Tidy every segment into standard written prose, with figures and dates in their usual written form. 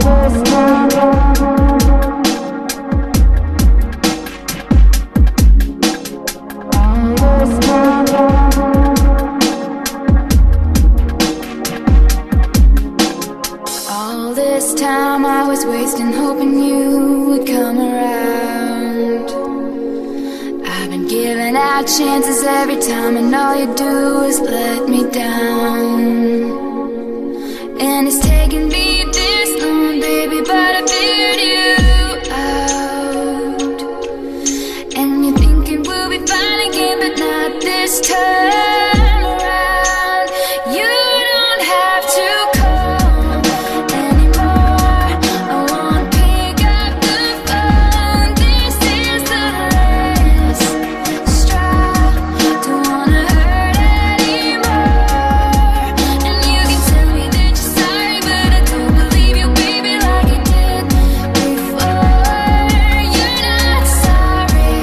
Chances every time, and all you do is let me down. And it's taken me this long, baby, but I figured you out. And you're thinking we'll be fine again, but not this time around. You don't have to call anymore. I won't pick up the phone. This is the last straw. Don't wanna hurt anymore. And you can tell me that you're sorry, but I don't believe you, baby, like you did before. You're not sorry.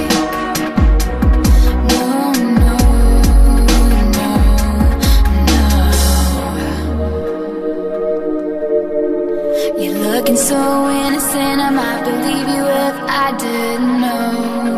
No, no, no, no. You're looking so innocent, I might believe you if I didn't know.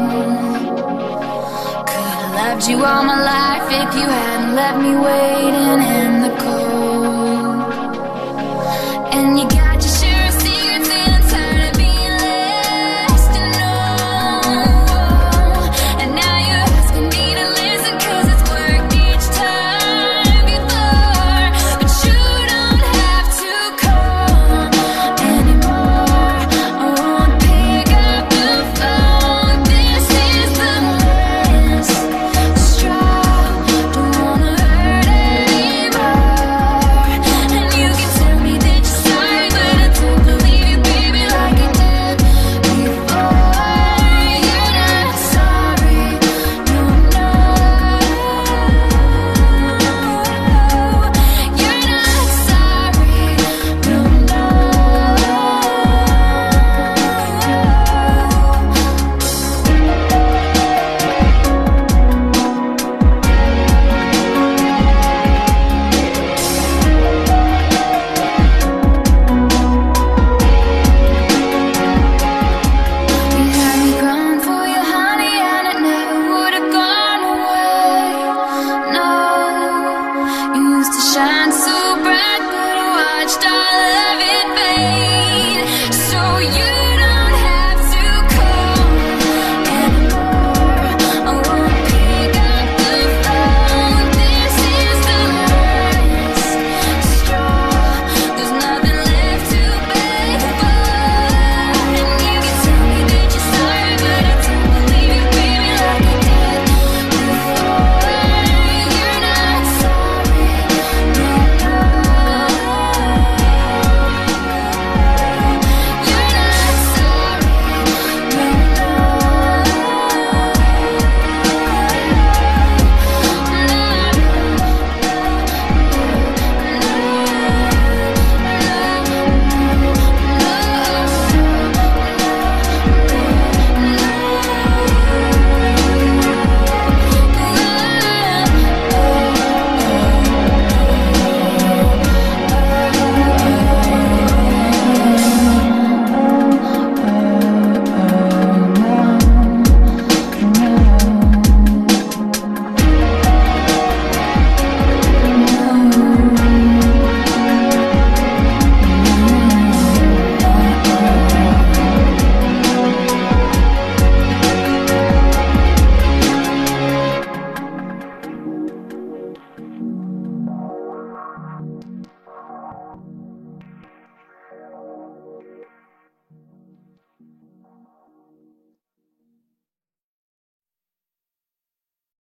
Could've loved you all my life if you hadn't left me waiting in the cold. And you got your share of secrets, and I'm tired of being left to know. And now you're asking me to listen, 'cause it's worked each time before. But you don't have to call anymore. I won't pick up the phone. This is the last straw. Don't wanna hurt anymore. And you can tell me that you're sorry, but I don't believe you, baby, like you did before. You're not sorry. No, no. You're not sorry. No, no. You had me crying for you, honey, and it never would've gone away. No, you used to shine so bright, but I watched all of it fade. So you